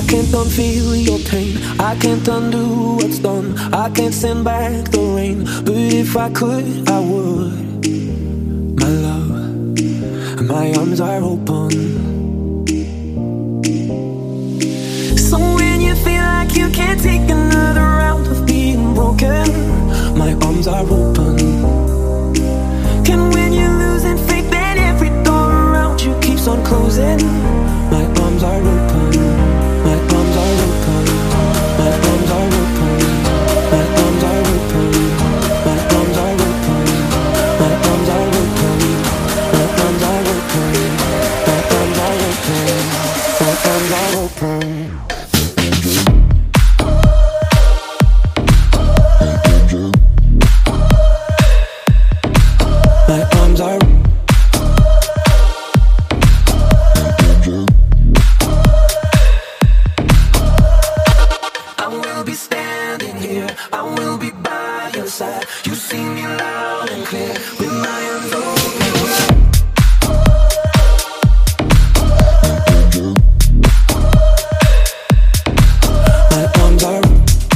can't unfeel your pain, I can't undo what's done, I can't send back the rain, but if I could, I would. My love, my arms are open. So when you feel like you can't take another round of being broken, my arms are open. And when you're losing faith and every door around you keeps on closing, my arms are open. My arms are open. My arms are open. My arms are open. My arms are open. My arms are open. My arms are open. My arms are open. My arms are open. My arms are I will be standing here, I will be by your side. You see me loud and clear with my arms open. My arms are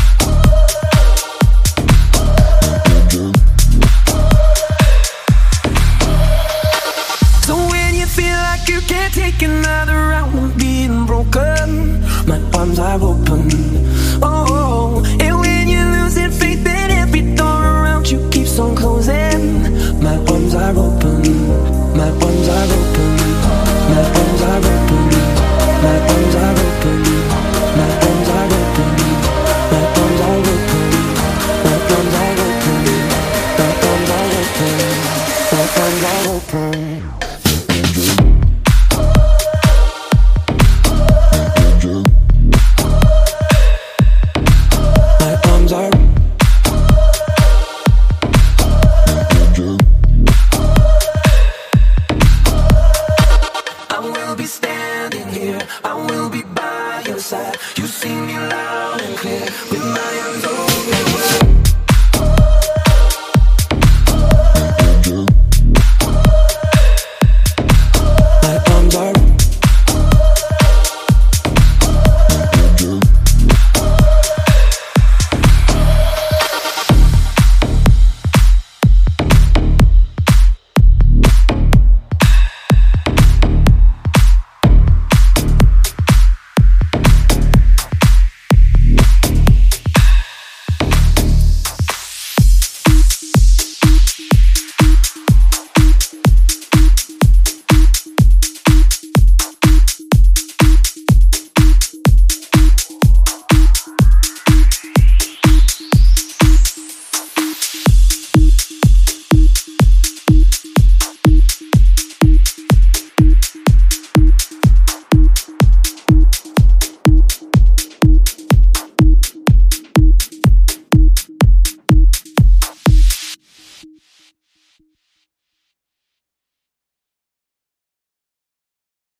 So when you feel like you can't take another round of being broken, my arms are open. Oh, and when you're losing faith and every door around you keeps on closing, my arms are open. My arms are open. My arms are open. My arms are open. My arms are open. My arms are open. My arms are open. My arms are open. My arms are open. I will be standing here, I will be by your side. You see me loud